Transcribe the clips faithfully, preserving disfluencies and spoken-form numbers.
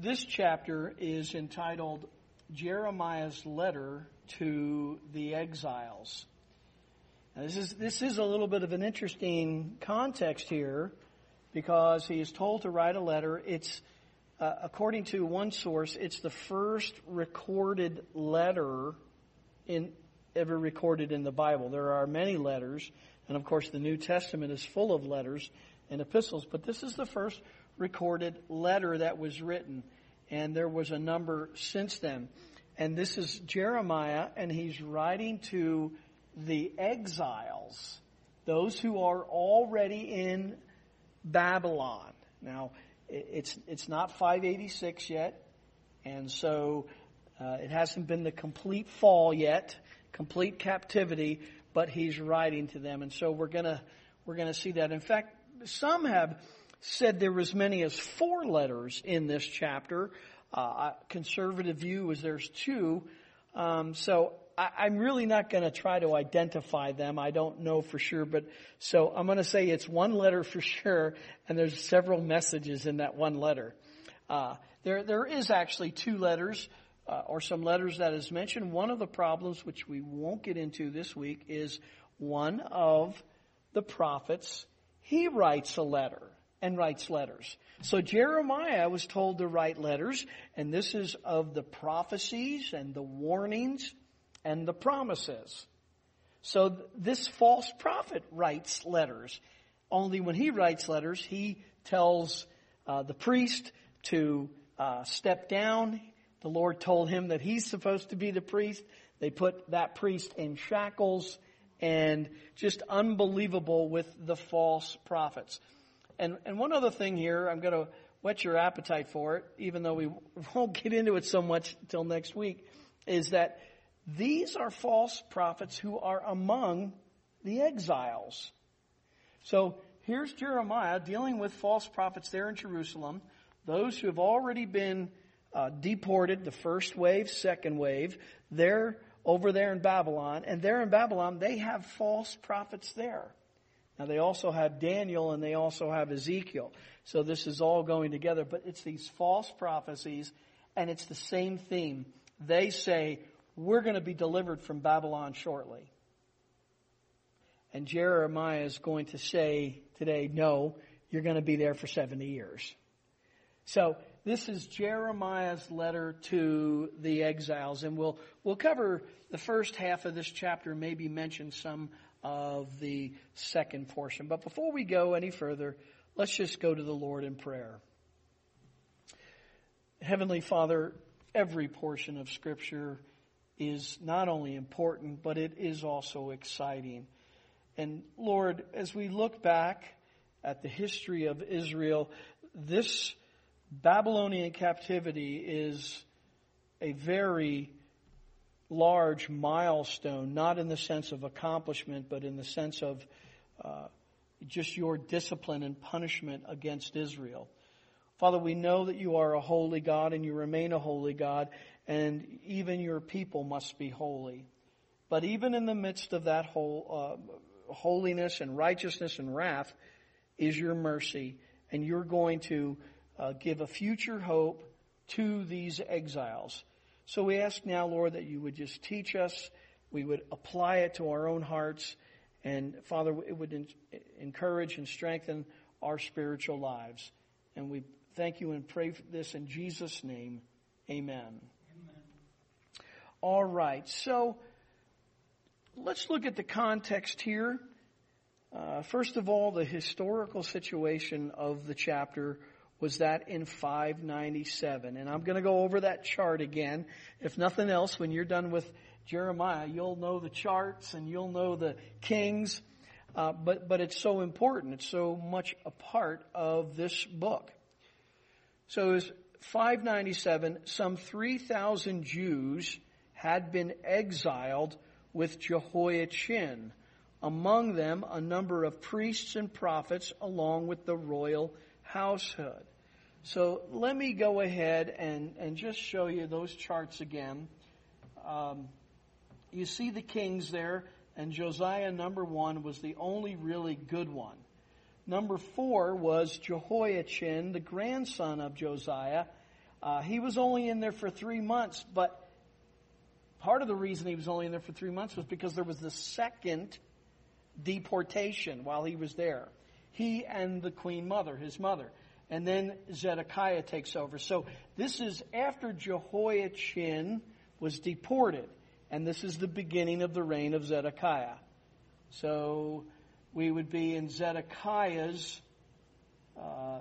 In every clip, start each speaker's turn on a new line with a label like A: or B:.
A: This chapter is entitled Jeremiah's Letter to the Exiles. Now, this is this is a little bit of an interesting context here because he is told to write a letter. It's uh, according to one source, it's the first recorded letter in ever recorded in the Bible. There are many letters, and of course the New Testament is full of letters and epistles, but this is the first recorded letter that was written, and there was a number since then. And this is Jeremiah, and he's writing to the exiles, those who are already in Babylon. Now, it's it's not five eighty-six yet, and so uh, it hasn't been the complete fall yet, complete captivity, but he's writing to them, and so we're gonna we're gonna see that. In fact, some have said there was many as four letters in this chapter. Uh, conservative view is there's two. Um, so I, I'm really not going to try to identify them. I don't know for sure, but so I'm going to say it's one letter for sure, and there's several messages in that one letter. Uh, there there is actually two letters uh, or some letters that is mentioned. One of the problems, which we won't get into this week, is one of the prophets. He writes a letter. And writes letters. So Jeremiah was told to write letters, and this is of the prophecies and the warnings and the promises. So th- this false prophet writes letters. Only when he writes letters, he tells uh, the priest to uh, step down. The Lord told him that he's supposed to be the priest. They put that priest in shackles, and just unbelievable with the false prophets. And and one other thing here, I'm going to whet your appetite for it, even though we won't get into it so much until next week, is that these are false prophets who are among the exiles. So here's Jeremiah dealing with false prophets there in Jerusalem, those who have already been uh, deported, the first wave, second wave. They're over there in Babylon, and there in Babylon, they have false prophets there. Now, they also have Daniel and they also have Ezekiel. So this is all going together. But it's these false prophecies, and it's the same theme. They say, we're going to be delivered from Babylon shortly. And Jeremiah is going to say today, no, you're going to be there for seventy years. So this is Jeremiah's letter to the exiles. And we'll we'll cover the first half of this chapter, maybe mention some of the second portion. But before we go any further, let's just go to the Lord in prayer. Heavenly Father, every portion of Scripture is not only important, but it is also exciting. And Lord, as we look back at the history of Israel, this Babylonian captivity is a very large milestone, not in the sense of accomplishment, but in the sense of uh, just your discipline and punishment against Israel. Father, we know that you are a holy God and you remain a holy God, and even your people must be holy. But even in the midst of that whole uh, holiness and righteousness and wrath is your mercy, and you're going to uh, give a future hope to these exiles. So we ask now, Lord, that you would just teach us, we would apply it to our own hearts, and Father, it would in- encourage and strengthen our spiritual lives. And we thank you and pray for this in Jesus' name. Amen. Amen. All right, so let's look at the context here. Uh, first of all, the historical situation of the chapter was that in five ninety-seven. And I'm going to go over that chart again. If nothing else, when you're done with Jeremiah, you'll know the charts and you'll know the kings. Uh, but, but it's so important. It's so much a part of this book. So it was five ninety-seven. Some three thousand Jews had been exiled with Jehoiachin. Among them, a number of priests and prophets along with the royal household. So let me go ahead and, and just show you those charts again. Um, you see the kings there, and Josiah, number one, was the only really good one. Number four was Jehoiachin, the grandson of Josiah. Uh, he was only in there for three months, but part of the reason he was only in there for three months was because there was the second deportation while he was there. He and the Queen Mother, his mother. And then Zedekiah takes over. So this is after Jehoiachin was deported. And this is the beginning of the reign of Zedekiah. So we would be in Zedekiah's uh,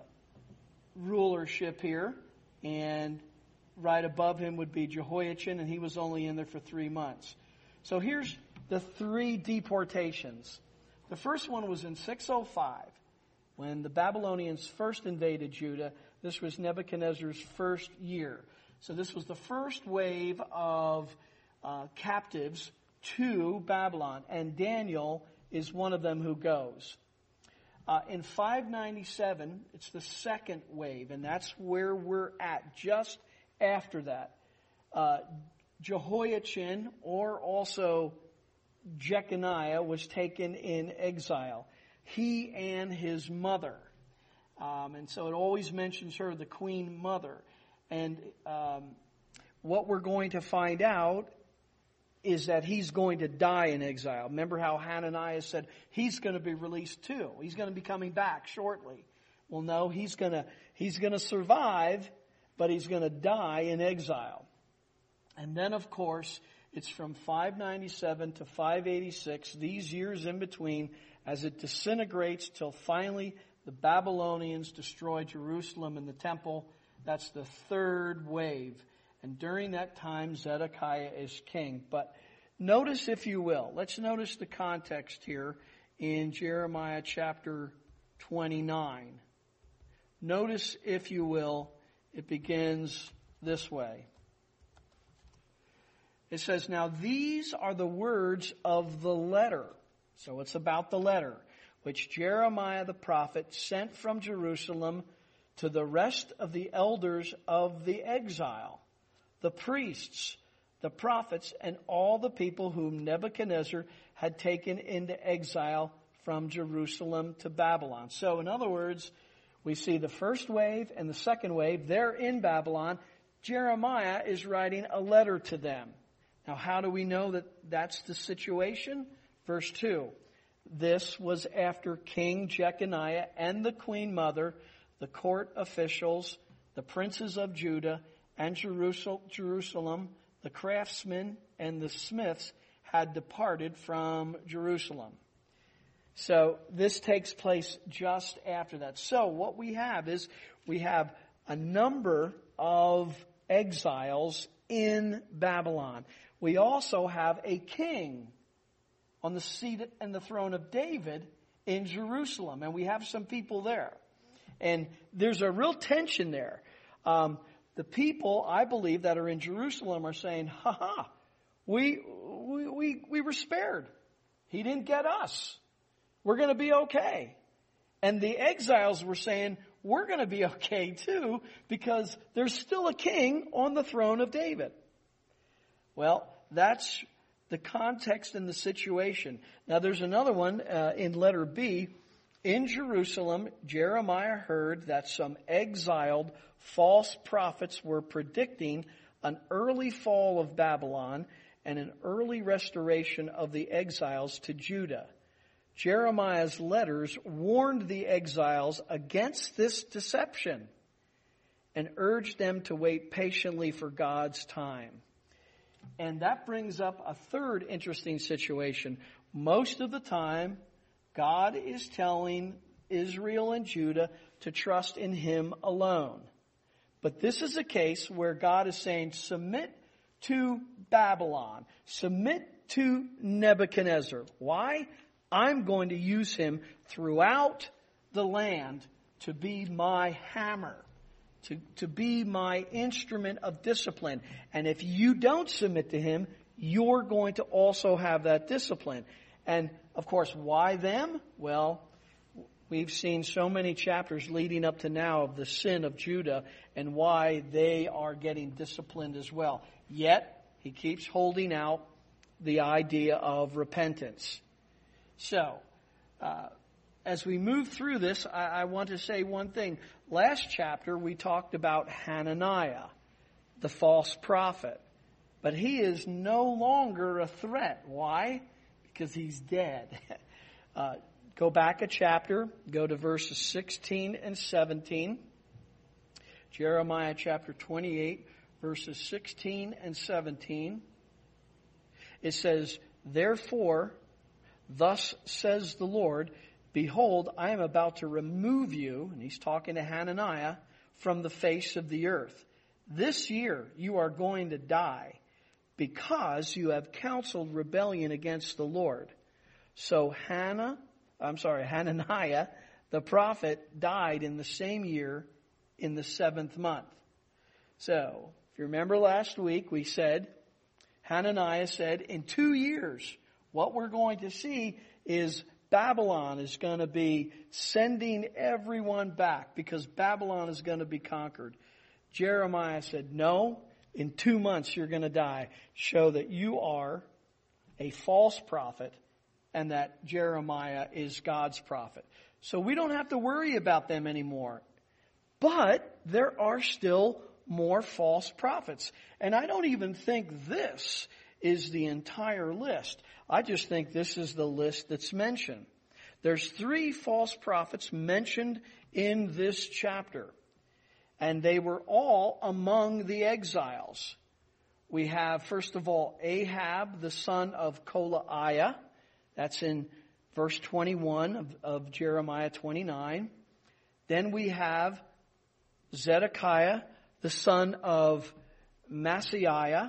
A: rulership here. And right above him would be Jehoiachin, and he was only in there for three months. So here's the three deportations. The first one was in six oh five, when the Babylonians first invaded Judah. This was Nebuchadnezzar's first year. So this was the first wave of uh, captives to Babylon, and Daniel is one of them who goes. Uh, in five ninety-seven, it's the second wave, and that's where we're at, just after that. Uh, Jehoiachin, or also Jeconiah, was taken in exile. He and his mother. Um, and so it always mentions her, the Queen Mother. And um, what we're going to find out is that he's going to die in exile. Remember how Hananiah said he's going to be released too. He's going to be coming back shortly. Well, no, he's going to he's going to survive, but he's going to die in exile. And then, of course, it's from five ninety-seven to five eighty-six, these years in between, as it disintegrates till finally the Babylonians destroy Jerusalem and the temple. That's the third wave. And during that time, Zedekiah is king. But notice, if you will, let's notice the context here in Jeremiah chapter twenty-nine. Notice, if you will, it begins this way. It says, "Now these are the words of the letter." So it's about the letter, which Jeremiah the prophet sent from Jerusalem to the rest of the elders of the exile, the priests, the prophets, and all the people whom Nebuchadnezzar had taken into exile from Jerusalem to Babylon. So in other words, we see the first wave and the second wave. They're in Babylon. Jeremiah is writing a letter to them. Now, how do we know that that's the situation? Verse two. This was after King Jeconiah and the Queen Mother, the court officials, the princes of Judah, and Jerusalem, the craftsmen and the smiths had departed from Jerusalem. So this takes place just after that. So what we have is we have a number of exiles in Babylon. We also have a king on the seat and the throne of David in Jerusalem. And we have some people there. And there's a real tension there. Um, the people, I believe, that are in Jerusalem are saying, ha ha, we, we, we, we were spared. He didn't get us. We're going to be okay. And the exiles were saying, we're going to be okay too, because there's still a king on the throne of David. Well, that's the context and the situation. Now, there's another one uh, in letter B. In Jerusalem, Jeremiah heard that some exiled false prophets were predicting an early fall of Babylon and an early restoration of the exiles to Judah. Jeremiah's letters warned the exiles against this deception and urged them to wait patiently for God's time. And that brings up a third interesting situation. Most of the time, God is telling Israel and Judah to trust in Him alone. But this is a case where God is saying, submit to Babylon. Submit to Nebuchadnezzar. Why? I'm going to use him throughout the land to be my hammer. To, to be my instrument of discipline. And if you don't submit to him, you're going to also have that discipline. And, of course, why them? Well, we've seen so many chapters leading up to now of the sin of Judah and why they are getting disciplined as well. Yet, he keeps holding out the idea of repentance. So, uh, as we move through this, I, I want to say one thing. Last chapter, we talked about Hananiah, the false prophet. But he is no longer a threat. Why? Because he's dead. Uh, go back a chapter. Go to verses sixteen and seventeen. Jeremiah chapter twenty-eight, verses sixteen and seventeen. It says, "Therefore, thus says the Lord, behold, I am about to remove you," and he's talking to Hananiah, "from the face of the earth. This year you are going to die, because you have counseled rebellion against the Lord." So Hannah, I'm sorry, Hananiah, the prophet, died in the same year in the seventh month. So, if you remember last week, we said, Hananiah said, in two years, what we're going to see is Babylon is going to be sending everyone back because Babylon is going to be conquered. Jeremiah said, no, in two months you're going to die. Show that you are a false prophet and that Jeremiah is God's prophet. So we don't have to worry about them anymore. But there are still more false prophets. And I don't even think this is the entire list. I just think this is the list that's mentioned. There's three false prophets mentioned in this chapter. And they were all among the exiles. We have, first of all, Ahab, the son of Kolaiah. That's in verse twenty-one of, of Jeremiah twenty-nine. Then we have Zedekiah, the son of Maaseiah.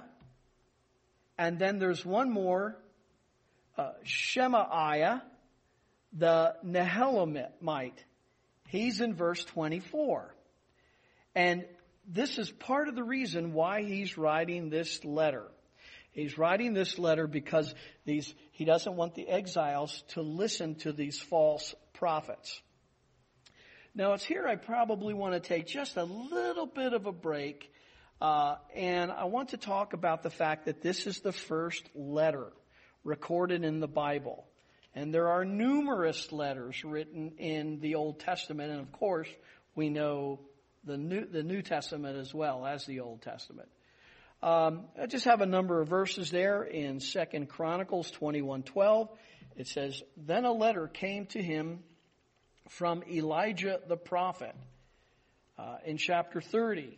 A: And then there's one more, uh, Shemaiah, the Nehelamite. He's in verse twenty-four. And this is part of the reason why he's writing this letter. He's writing this letter because these he doesn't want the exiles to listen to these false prophets. Now, it's here I probably want to take just a little bit of a break. Uh, and I want to talk about the fact that this is the first letter recorded in the Bible. And there are numerous letters written in the Old Testament. And, of course, we know the New, the New Testament as well as the Old Testament. Um, I just have a number of verses there in Second Chronicles twenty-one twelve. It says, "Then a letter came to him from Elijah the prophet." Uh, in chapter thirty,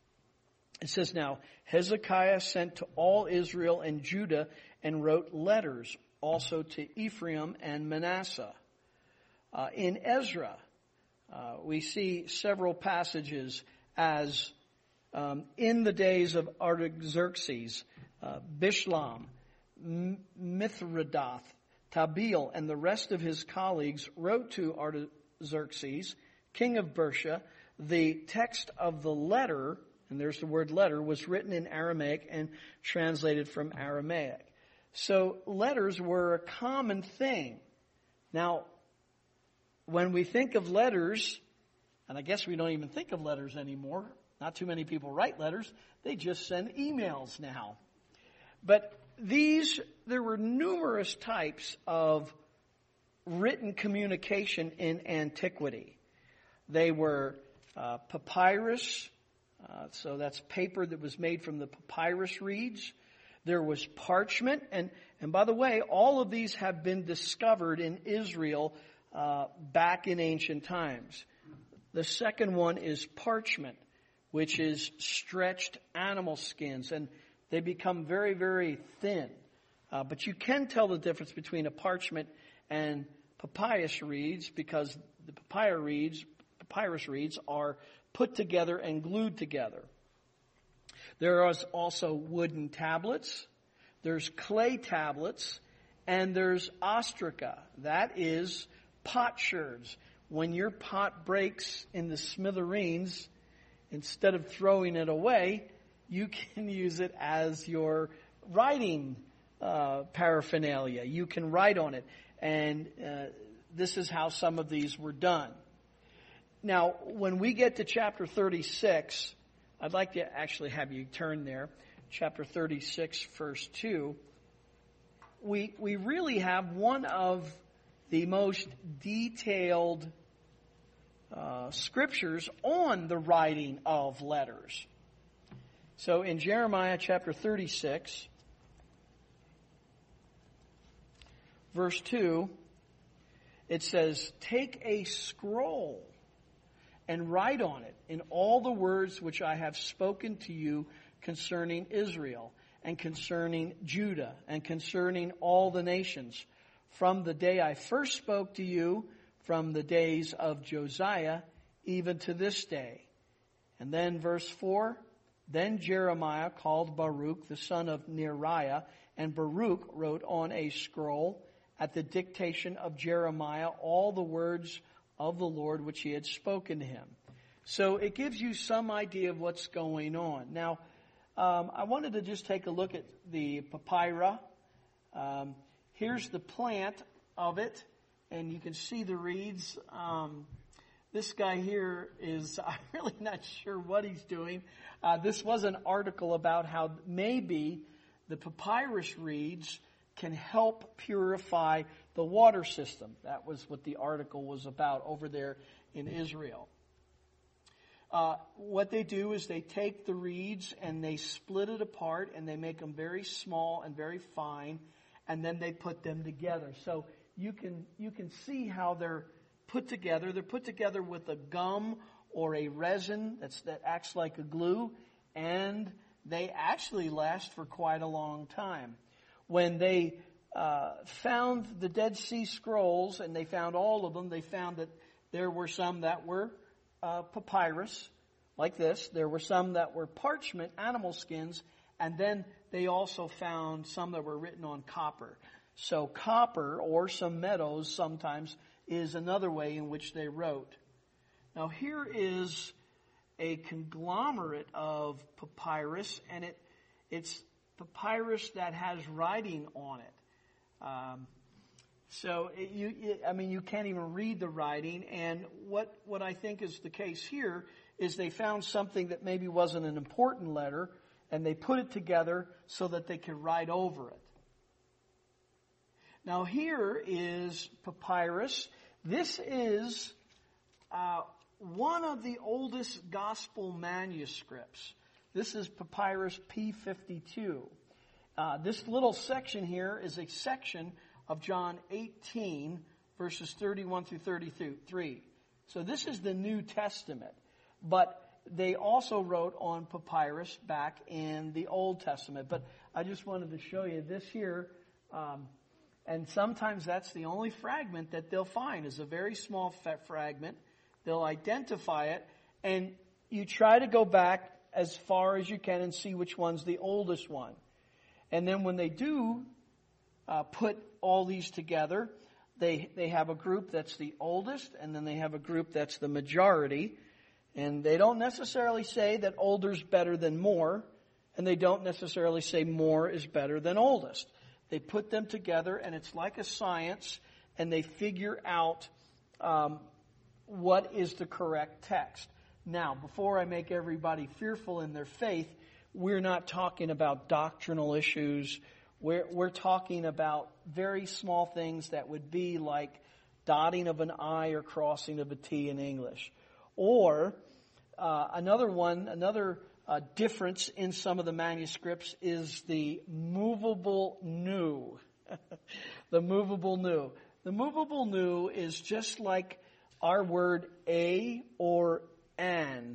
A: it says, "Now Hezekiah sent to all Israel and Judah and wrote letters also to Ephraim and Manasseh." Uh, in Ezra, uh, we see several passages as um, in the days of Artaxerxes, uh, Bishlam, M- Mithridath, Tabeel, and the rest of his colleagues wrote to Artaxerxes, king of Persia. The text of the letter, and there's the word letter, was written in Aramaic and translated from Aramaic. So letters were a common thing. Now, when we think of letters, and I guess we don't even think of letters anymore, not too many people write letters, they just send emails now. But these, there were numerous types of written communication in antiquity. They were uh, papyrus, uh, so that's paper that was made from the papyrus reeds. There was parchment, and, and by the way, all of these have been discovered in Israel uh, back in ancient times. The second one is parchment, which is stretched animal skins, and they become very, very thin. Uh, but you can tell the difference between a parchment and papyrus reeds because the papyrus reeds, papyrus reeds are put together and glued together. There is also wooden tablets, there's clay tablets, and there's ostraca. That is potsherds. When your pot breaks in the smithereens, instead of throwing it away, you can use it as your writing uh, paraphernalia. You can write on it. And uh, this is how some of these were done. Now, when we get to chapter thirty-six, I'd like to actually have you turn there. Chapter thirty-six, verse two. We, we really have one of the most detailed uh, scriptures on the writing of letters. So in Jeremiah chapter thirty-six, verse two, it says, "Take a scroll and write on it in all the words which I have spoken to you concerning Israel and concerning Judah and concerning all the nations, from the day I first spoke to you, from the days of Josiah, even to this day." And then verse four, "Then Jeremiah called Baruch the son of Neriah, and Baruch wrote on a scroll at the dictation of Jeremiah all the words of the Lord which he had spoken to him." So it gives you some idea of what's going on. Now, um, I wanted to just take a look at the papyrus. Um, here's the plant of it, and you can see the reeds. Um, this guy here is, I'm really not sure what he's doing. Uh, this was an article about how maybe the papyrus reeds can help purify the water system. That was what the article was about over there in Israel. Uh, what they do is they take the reeds and they split it apart and they make them very small and very fine, and then they put them together. So you can you can see how they're put together. They're put together with a gum or a resin that's, that acts like a glue, and they actually last for quite a long time. When they uh, found the Dead Sea Scrolls, and they found all of them, they found that there were some that were uh, papyrus, like this. There were some that were parchment, animal skins, and then they also found some that were written on copper. So copper, or some metals sometimes, is another way in which they wrote. Now here is a conglomerate of papyrus, and it it's papyrus that has writing on it. Um, so it, you, it, I mean, you can't even read the writing. And what what I think is the case here is they found something that maybe wasn't an important letter, and they put it together so that they could write over it. Now here is papyrus. This is uh, one of the oldest gospel manuscripts. This is papyrus P fifty-two. Uh, this little section here is a section of John eighteen, verses thirty-one through thirty-three. So this is the New Testament. But they also wrote on papyrus back in the Old Testament. But I just wanted to show you this here. Um, and sometimes that's the only fragment that they'll find is a very small fragment. They'll identify it, and you try to go back as far as you can and see which one's the oldest one. And then when they do uh, put all these together, they they have a group that's the oldest, and then they have a group that's the majority. And they don't necessarily say that older's better than more, and they don't necessarily say more is better than oldest. They put them together, and it's like a science, and they figure out um, what is the correct text. Now, before I make everybody fearful in their faith, we're not talking about doctrinal issues. We're, we're talking about very small things that would be like dotting of an I or crossing of a T in English. Or uh, another one, another uh, difference in some of the manuscripts is the movable nu. The movable nu. The movable nu is just like our word a or an.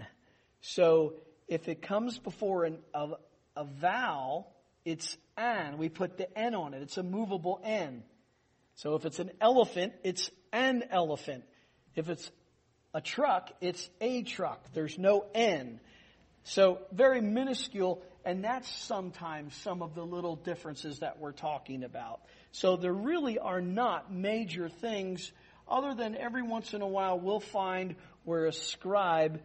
A: So if it comes before an, a, a vowel, it's an. We put the N on it. It's a movable N. So if it's an elephant, it's an elephant. If it's a truck, it's a truck. There's no N. So very minuscule, and that's sometimes some of the little differences that we're talking about. So there really are not major things, other than every once in a while we'll find where a scribe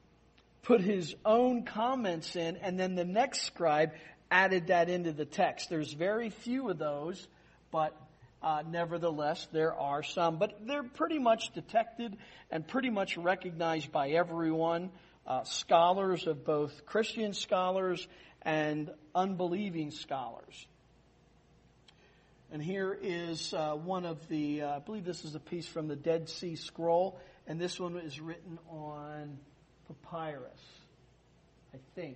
A: put his own comments in, and then the next scribe added that into the text. There's very few of those, but uh, nevertheless, there are some. But they're pretty much detected and pretty much recognized by everyone, uh, scholars of both Christian scholars and unbelieving scholars. And here is uh, one of the, uh, I believe this is a piece from the Dead Sea Scroll, and this one is written on papyrus, I think.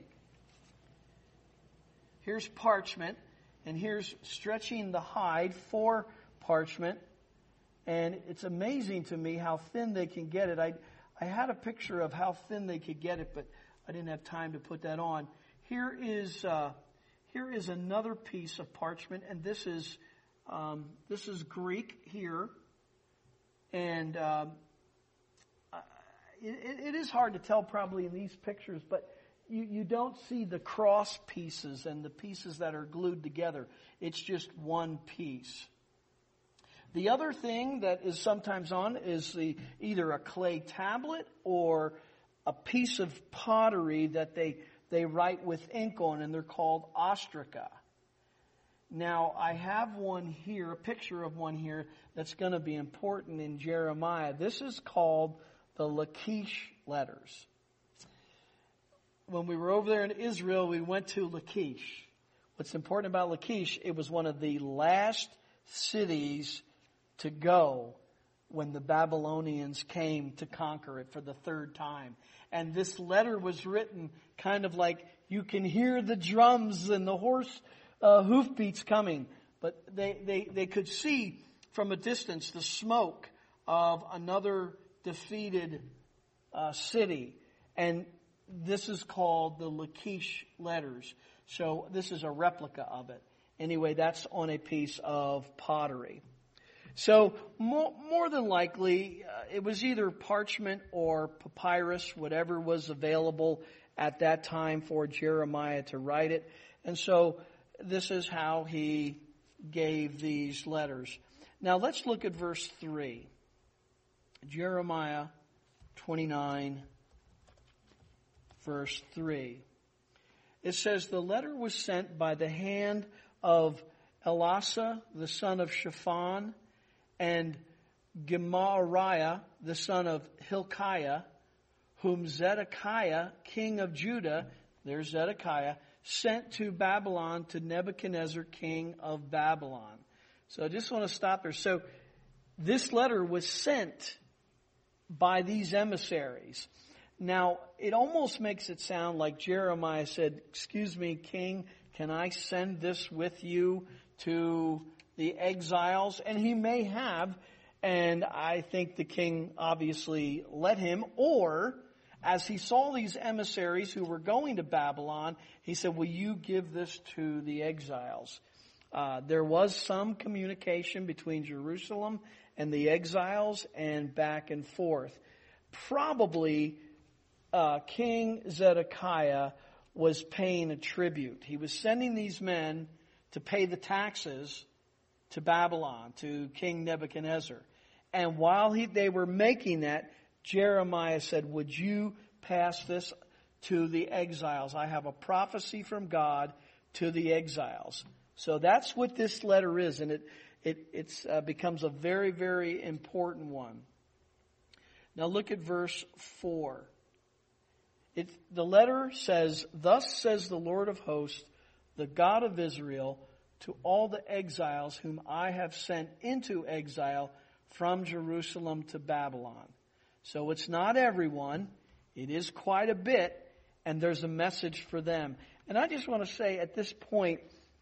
A: Here's parchment, and here's stretching the hide for parchment. And it's amazing to me how thin they can get it. I, I had a picture of how thin they could get it, but I didn't have time to put that on. Here is uh, here is another piece of parchment, and this is um, this is Greek here, and um, it, it is hard to tell probably in these pictures, but you, you don't see the cross pieces and the pieces that are glued together. It's just one piece. The other thing that is sometimes on is the either a clay tablet or a piece of pottery that they they write with ink on, and they're called ostraca. Now, I have one here, a picture of one here that's going to be important in Jeremiah. This is called the Lachish letters. When we were over there in Israel, we went to Lachish. What's important about Lachish, it was one of the last cities to go when the Babylonians came to conquer it for the third time. And this letter was written kind of like you can hear the drums and the horse uh, hoofbeats coming. But they, they, they could see from a distance the smoke of another defeated uh, city. And this is called the Lachish letters. So this is a replica of it. Anyway, that's on a piece of pottery. So more, more than likely, uh, it was either parchment or papyrus, whatever was available at that time for Jeremiah to write it. And so this is how he gave these letters. Now let's look at verse three. Jeremiah twenty-nine, verse three. It says, the letter was sent by the hand of Elasah, the son of Shaphan, and Gemariah, the son of Hilkiah, whom Zedekiah, king of Judah, there's Zedekiah, sent to Babylon to Nebuchadnezzar, king of Babylon. So I just want to stop there. So this letter was sent by these emissaries. Now, it almost makes it sound like Jeremiah said, excuse me, king, can I send this with you to the exiles? And he may have, and I think the king obviously let him. Or, as he saw these emissaries who were going to Babylon, he said, will you give this to the exiles? Uh, there was some communication between Jerusalem and the exiles and back and forth. Probably uh, King Zedekiah was paying a tribute. He was sending these men to pay the taxes to Babylon, to King Nebuchadnezzar. And while he, they were making that, Jeremiah said, would you pass this to the exiles? I have a prophecy from God to the exiles. So that's what this letter is, and it it it's, uh, becomes a very, very important one. Now look at verse four. It, the letter says, thus says the Lord of hosts, the God of Israel, to all the exiles whom I have sent into exile from Jerusalem to Babylon. So it's not everyone. It is quite a bit, and there's a message for them. And I just want to say at this point,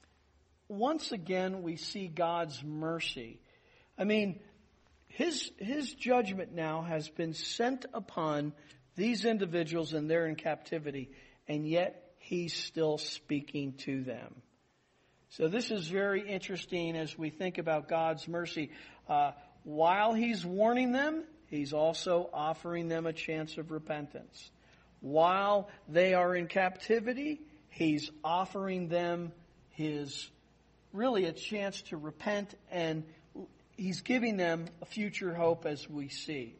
A: once again we see God's mercy. I mean, his his judgment now has been sent upon these individuals, and they're in captivity, and yet he's still speaking to them. So this is very interesting as we think about God's mercy. Uh, while he's warning them, he's also offering them a chance of repentance. While they are in captivity, he's offering them his, really a chance to repent, and he's giving them a future hope as we see.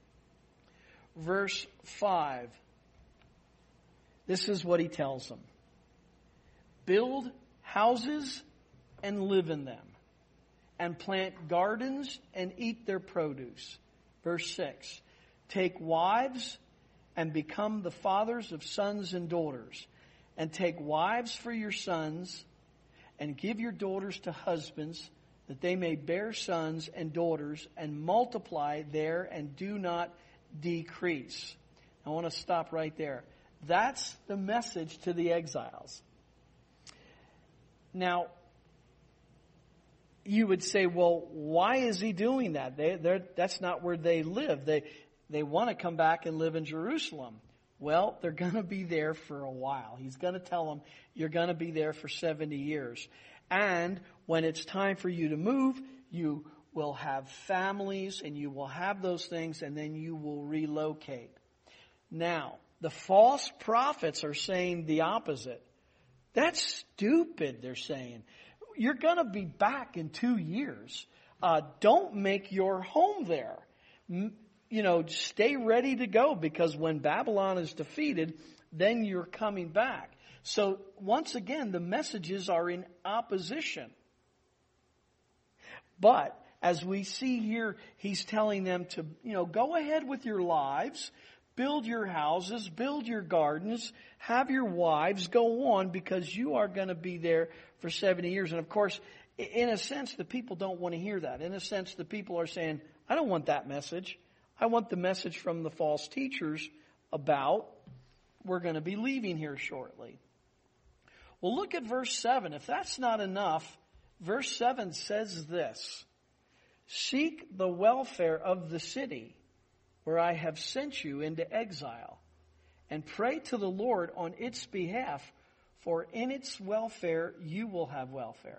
A: Verse five. This is what he tells them. Build houses and live in them, and plant gardens and eat their produce. Verse six. Take wives and become the fathers of sons and daughters, and take wives for your sons, and give your daughters to husbands, that they may bear sons and daughters and multiply there and do not decrease. I want to stop right there. That's the message to the exiles. Now, you would say, well, why is he doing that? They, that's not where they live. They, they want to come back and live in Jerusalem. Well, they're going to be there for a while. He's going to tell them, you're going to be there for seventy years. And when it's time for you to move, you will have families and you will have those things, and then you will relocate. Now, the false prophets are saying the opposite. That's stupid, they're saying. You're going to be back in two years. Uh, don't make your home there. M- you know, stay ready to go, because when Babylon is defeated, then you're coming back. So once again, the messages are in opposition. But as we see here, he's telling them to, you know, go ahead with your lives, build your houses, build your gardens, have your wives, go on, because you are going to be there for seventy years. And of course, in a sense, the people don't want to hear that. In a sense, the people are saying, I don't want that message. I want the message from the false teachers about we're going to be leaving here shortly. Well, look at verse seven. If that's not enough, verse seven says this: seek the welfare of the city where I have sent you into exile, and pray to the Lord on its behalf, for in its welfare you will have welfare.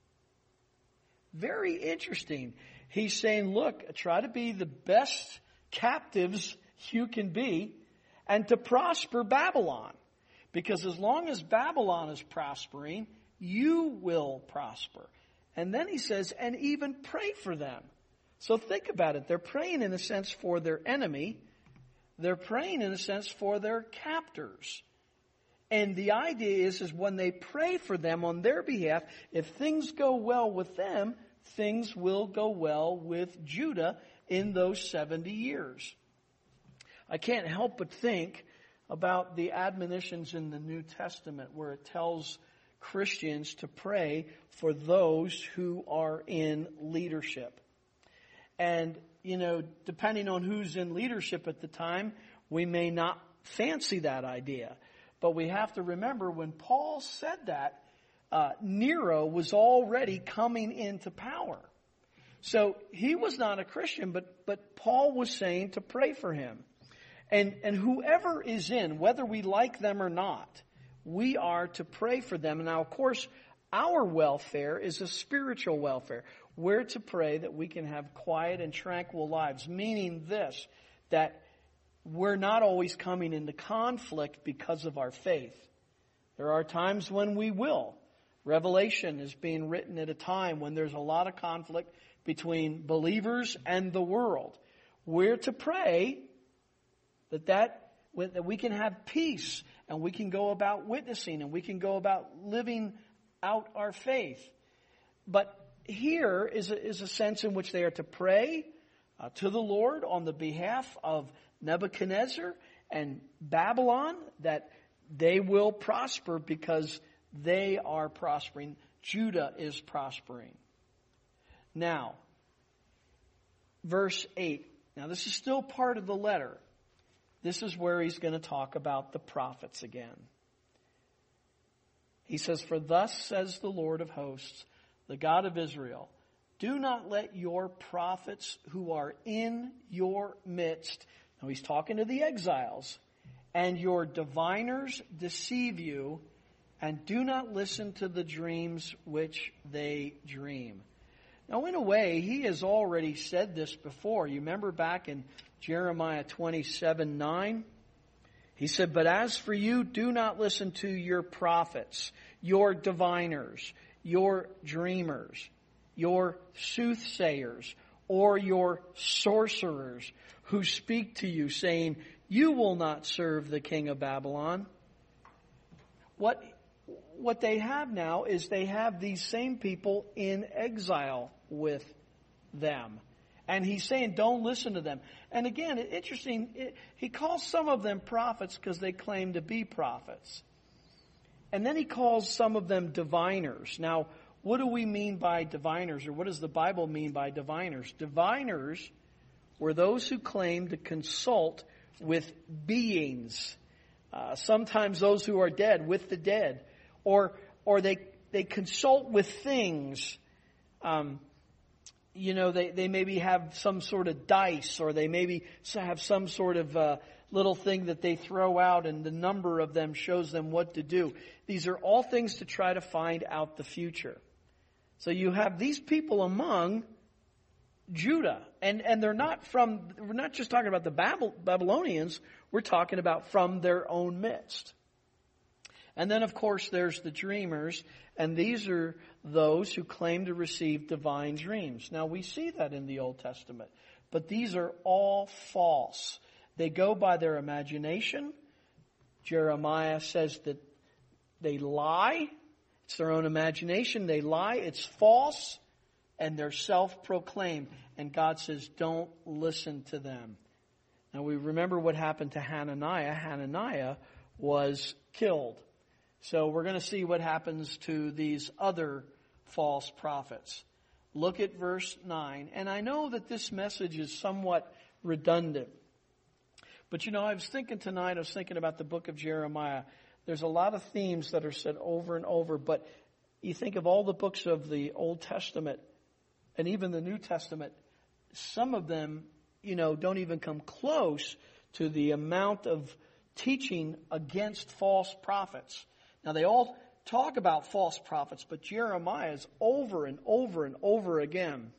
A: Very interesting. He's saying, look, try to be the best captives you can be, and to prosper Babylon. Because as long as Babylon is prospering, you will prosper. And then he says, and even pray for them. So think about it. They're praying in a sense for their enemy. They're praying in a sense for their captors. And the idea is, is when they pray for them on their behalf, if things go well with them, things will go well with Judah in those seventy years. I can't help but think about the admonitions in the New Testament where it tells Christians to pray for those who are in leadership. And, you know, depending on who's in leadership at the time, we may not fancy that idea. But we have to remember, when Paul said that, uh, Nero was already coming into power. So he was not a Christian, but, but Paul was saying to pray for him. And, and whoever is in, whether we like them or not, we are to pray for them. Now, of course, our welfare is a spiritual welfare. We're to pray that we can have quiet and tranquil lives, meaning this, that we're not always coming into conflict because of our faith. There are times when we will. Revelation is being written at a time when there's a lot of conflict between believers and the world. We're to pray that, that, that we can have peace, and we can go about witnessing, and we can go about living out our faith. But here is a, is a sense in which they are to pray uh, to the Lord on the behalf of Nebuchadnezzar and Babylon, that they will prosper because they are prospering. Judah is prospering. Now, verse eight. Now, this is still part of the letter. This is where he's going to talk about the prophets again. He says, for thus says the Lord of hosts, the God of Israel, do not let your prophets who are in your midst, now he's talking to the exiles, and your diviners deceive you, and do not listen to the dreams which they dream. Now, in a way, he has already said this before. You remember back in Jeremiah twenty-seven nine? He said, but as for you, do not listen to your prophets, your diviners, your dreamers, your soothsayers, or your sorcerers who speak to you, saying, you will not serve the king of Babylon. What, what they have now is they have these same people in exile with them. And he's saying, don't listen to them. And again, interesting, it, he calls some of them prophets because they claim to be prophets. And then he calls some of them diviners. Now, what do we mean by diviners, or what does the Bible mean by diviners? Diviners were those who claimed to consult with beings. Uh, sometimes those who are dead, with the dead. Or or they they consult with things. Um, you know, they, they maybe have some sort of dice, or they maybe have some sort of uh, little thing that they throw out, and the number of them shows them what to do. These are all things to try to find out the future. So you have these people among Judah, and, and they're not from, we're not just talking about the Babylonians, we're talking about from their own midst. And then, of course, there's the dreamers, and these are those who claim to receive divine dreams. Now, we see that in the Old Testament, but these are all false. They go by their imagination. Jeremiah says that they lie. It's their own imagination. They lie. It's false. And they're self-proclaimed. And God says, don't listen to them. Now, we remember what happened to Hananiah. Hananiah was killed. So we're going to see what happens to these other false prophets. Look at verse nine. And I know that this message is somewhat redundant. But you know, I was thinking tonight, I was thinking about the book of Jeremiah. There's a lot of themes that are said over and over. But you think of all the books of the Old Testament and even the New Testament, some of them, you know, don't even come close to the amount of teaching against false prophets. Now, they all talk about false prophets, but Jeremiah is over and over and over again.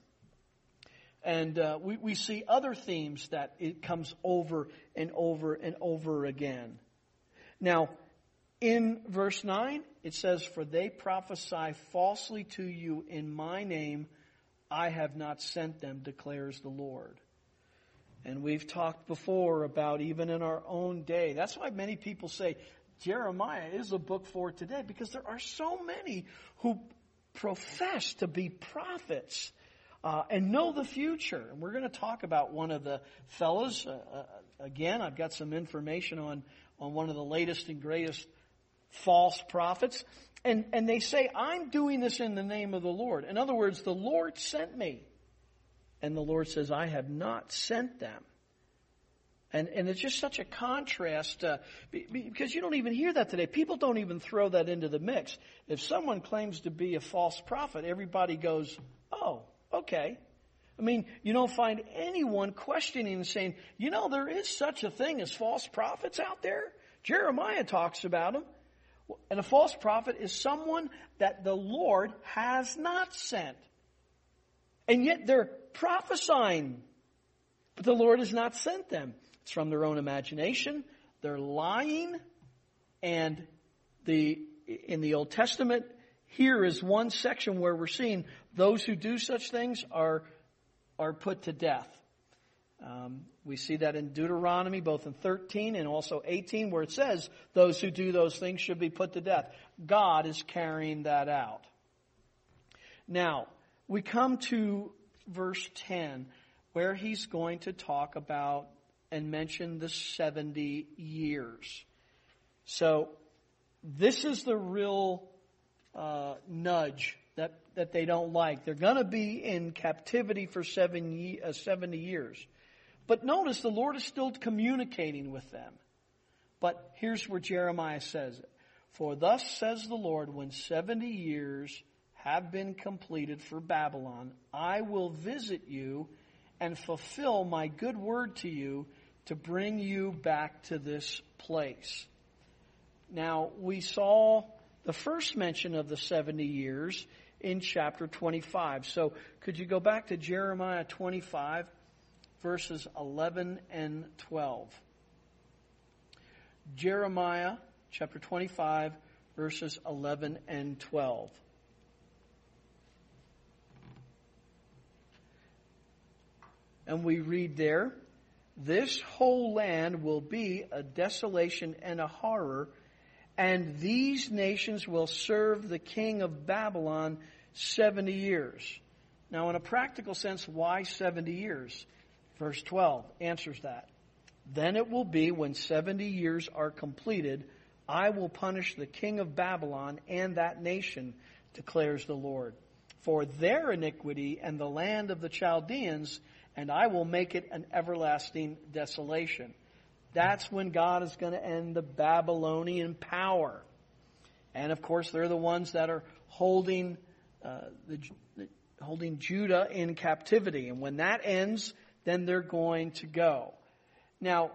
A: And uh, we, we see other themes that it comes over and over and over again. Now, in verse nine, it says, "For they prophesy falsely to you in my name. I have not sent them, declares the Lord." And we've talked before about even in our own day. That's why many people say Jeremiah is a book for today, because there are so many who profess to be prophets uh, and know the future. And we're going to talk about one of the fellows. Uh, uh, again, I've got some information on, on one of the latest and greatest false prophets. And, and they say, I'm doing this in the name of the Lord. In other words, the Lord sent me. And the Lord says, I have not sent them. And, and it's just such a contrast, uh, because you don't even hear that today. People don't even throw that into the mix. If someone claims to be a false prophet, everybody goes, oh, okay. I mean, you don't find anyone questioning and saying, you know, there is such a thing as false prophets out there. Jeremiah talks about them. And a false prophet is someone that the Lord has not sent. And yet they're prophesying, but the Lord has not sent them. It's from their own imagination. They're lying. And the in the Old Testament, here is one section where we're seeing those who do such things are, are put to death. Um, we see that in Deuteronomy, both in thirteen and also eighteen, where it says those who do those things should be put to death. God is carrying that out. Now, we come to verse ten, where he's going to talk about and mention the seventy years. So, this is the real uh, nudge that, that they don't like. They're going to be in captivity for seven, uh, seventy years. But notice the Lord is still communicating with them. But here's where Jeremiah says it. For thus says the Lord, when seventy years have been completed for Babylon, I will visit you and fulfill my good word to you to bring you back to this place. Now, we saw the first mention of the seventy years in chapter twenty-five. So could you go back to Jeremiah twenty-five, verses eleven and twelve? Jeremiah chapter twenty-five, verses eleven and twelve. And we read there, this whole land will be a desolation and a horror, and these nations will serve the king of Babylon seventy years. Now, in a practical sense, why seventy years? Verse twelve answers that. Then it will be when seventy years are completed, I will punish the king of Babylon and that nation, declares the Lord, for their iniquity and the land of the Chaldeans, and I will make it an everlasting desolation. That's when God is going to end the Babylonian power. And of course, they're the ones that are holding uh, the, the holding Judah in captivity. And when that ends, then they're going to go. Now,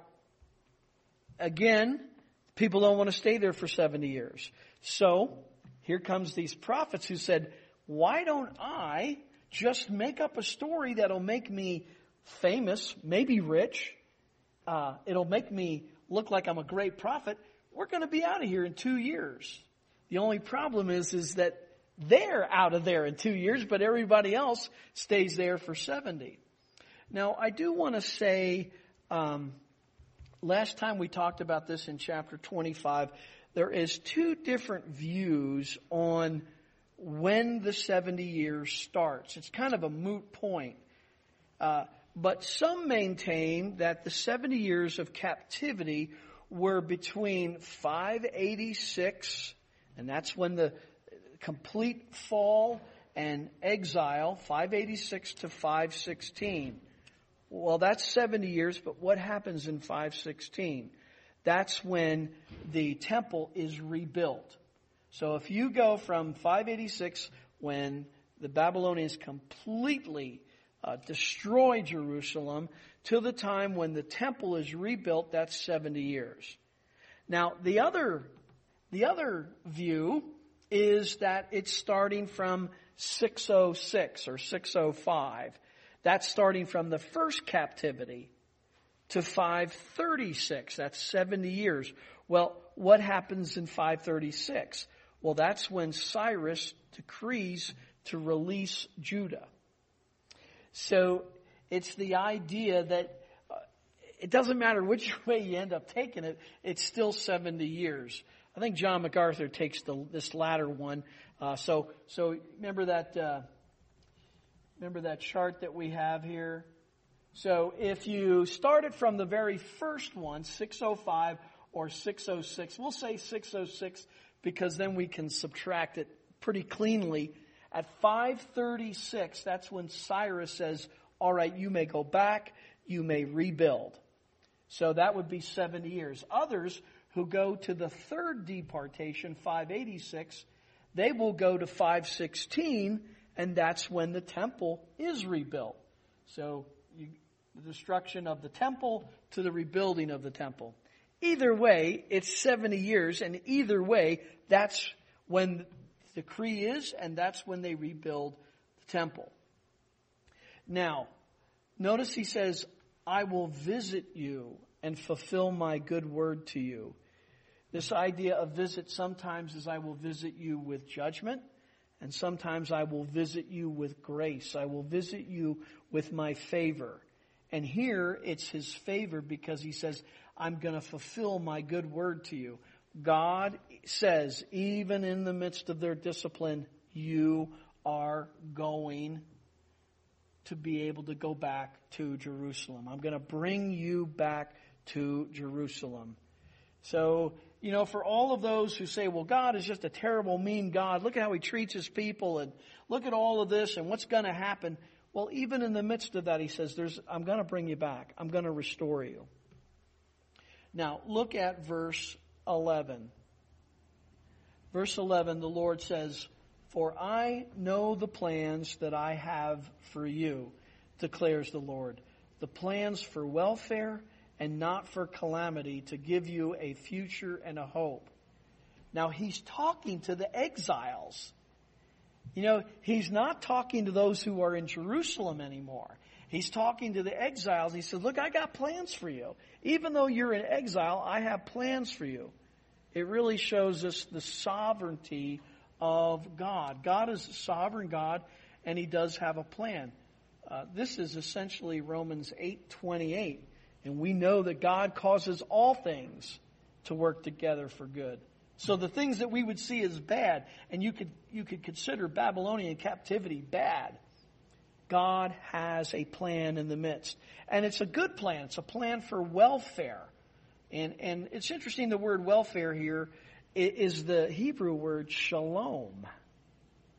A: again, people don't want to stay there for seventy years. So, here comes these prophets who said, why don't I just make up a story that'll make me famous, maybe rich. Uh, it'll make me look like I'm a great prophet. We're going to be out of here in two years. The only problem is, is that they're out of there in two years, but everybody else stays there for seventy. Now, I do want to say, um, last time we talked about this in chapter twenty-five, there is two different views on when the seventy years starts. It's kind of a moot point. Uh, but some maintain that the seventy years of captivity were between five eighty-six, and that's when the complete fall and exile, five eighty-six to five sixteen. Well, that's seventy years, but what happens in five sixteen? That's when the temple is rebuilt. So if you go from five eighty-six, when the Babylonians completely uh, destroy Jerusalem, to the time when the temple is rebuilt, that's seventy years. Now, the other, the other view is that it's starting from six oh six or six oh five. That's starting from the first captivity to five thirty-six. That's seventy years. Well, what happens in five thirty-six? Well, that's when Cyrus decrees to release Judah. So it's the idea that uh, it doesn't matter which way you end up taking it, it's still seventy years. I think John MacArthur takes the, this latter one. Uh, so, so remember that, uh, remember that chart that we have here? So if you started from the very first one, six oh five or six oh six, we'll say six oh six because then we can subtract it pretty cleanly. At five thirty-six, that's when Cyrus says, all right, you may go back, you may rebuild. So that would be seventy years. Others who go to the third deportation, five eighty-six, they will go to five sixteen, and that's when the temple is rebuilt. So you, the destruction of the temple to the rebuilding of the temple. Either way, it's seventy years, and either way, that's when the decree is, and that's when they rebuild the temple. Now, notice he says, I will visit you and fulfill my good word to you. This idea of visit sometimes is I will visit you with judgment, and sometimes I will visit you with grace. I will visit you with my favor. And here it's his favor because he says, I'm going to fulfill my good word to you. God says, even in the midst of their discipline, you are going to be able to go back to Jerusalem. I'm going to bring you back to Jerusalem. So, you know, for all of those who say, well, God is just a terrible, mean God. Look at how he treats his people and look at all of this and what's going to happen. Well, even in the midst of that, he says, "There's, I'm going to bring you back. I'm going to restore you." Now, look at verse eleven. Verse eleven, the Lord says, "For I know the plans that I have for you, declares the Lord, the plans for welfare and not for calamity, to give you a future and a hope." Now, he's talking to the exiles. You know, he's not talking to those who are in Jerusalem anymore. He's talking to the exiles. He says, look, I got plans for you. Even though you're in exile, I have plans for you. It really shows us the sovereignty of God. God is a sovereign God, and he does have a plan. Uh, this is essentially Romans eight twenty-eight. And we know that God causes all things to work together for good. So the things that we would see as bad, and you could you could consider Babylonian captivity bad, God has a plan in the midst. And it's a good plan. It's a plan for welfare. And, and it's interesting, the word welfare here is the Hebrew word shalom.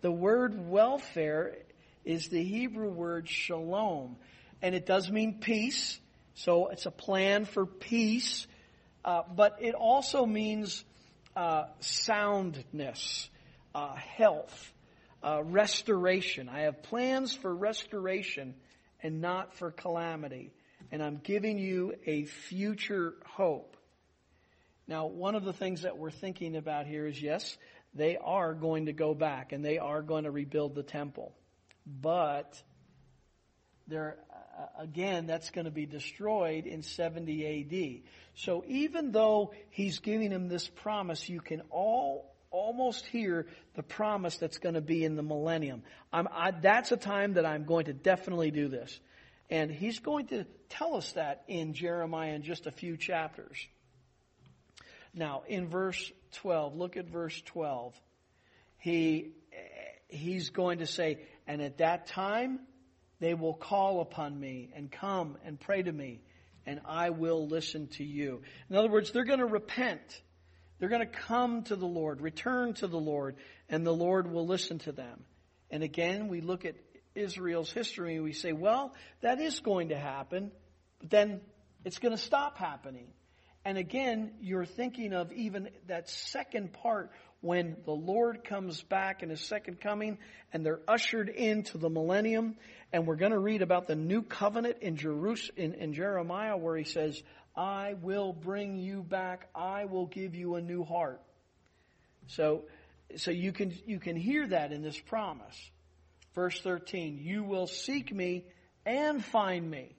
A: The word welfare is the Hebrew word shalom. And it does mean peace. So it's a plan for peace. Uh, but it also means uh, soundness, uh, health, uh, restoration. I have plans for restoration and not for calamity. And I'm giving you a future hope. Now, one of the things that we're thinking about here is, yes, they are going to go back and they are going to rebuild the temple. But there, uh, again, that's going to be destroyed in seventy A D. So even though he's giving him this promise, you can all almost hear the promise that's going to be in the millennium. I'm, I, that's a time that I'm going to definitely do this. And he's going to tell us that in Jeremiah in just a few chapters. Now, in verse twelve, look at verse twelve. He, he's going to say, and at that time they will call upon me and come and pray to me, and I will listen to you. In other words, they're going to repent. They're going to come to the Lord, return to the Lord, and the Lord will listen to them. And again, we look at Israel's history and we say, well, that is going to happen, but then it's going to stop happening. And again, you're thinking of even that second part when the Lord comes back in His second coming and they're ushered into the millennium. And we're going to read about the new covenant in, Jerus- in, in Jeremiah where He says, I will bring you back. I will give you a new heart. So, so you can, you can hear that in this promise. Verse thirteen, you will seek me and find me.